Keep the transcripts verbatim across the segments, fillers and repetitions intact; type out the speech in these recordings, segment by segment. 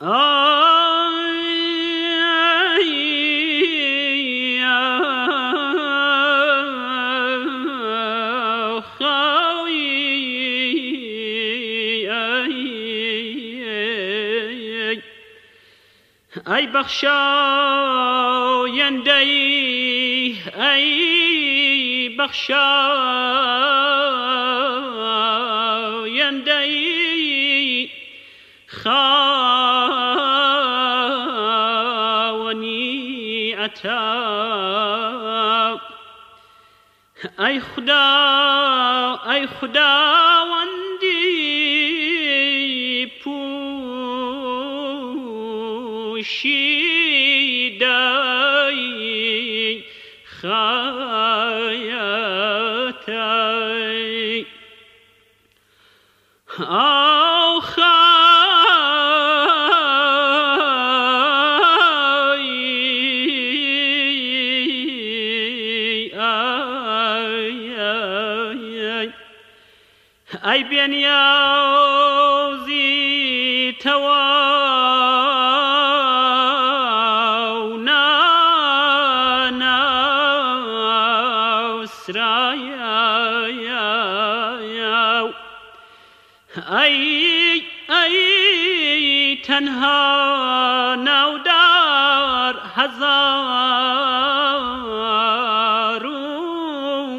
ای بخشاینده ای بخشاینده خوانی عطا ای خدا ای خداوندی پوشیده خایتی ای بنیازی توانا ناسرایا ای ای تنها نودار هزارو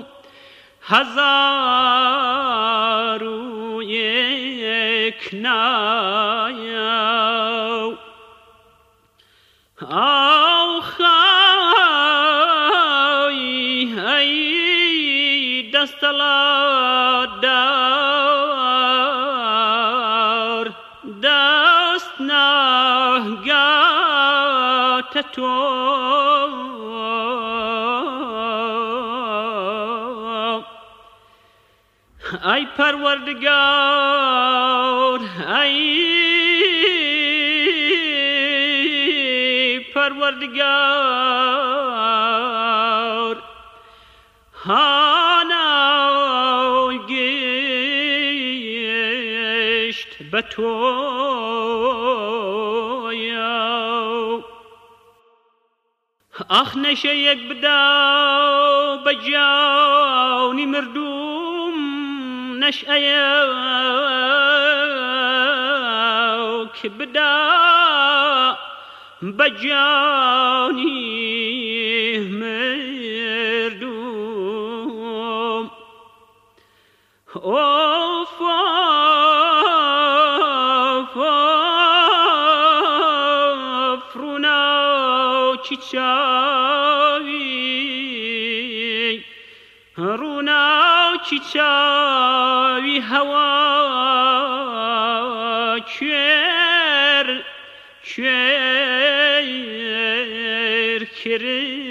هزارو یک نایا آو خای ای دستلا دار دست نگات تو ای پروردگار ای پروردگار هانا گشت به تو آخ نشه یک بدا به جانی مردوم نشأه که بدا به جانی مردوم اوف اوف اوف رونا چیچاوی رونا چیچاوی هوا چر چر کری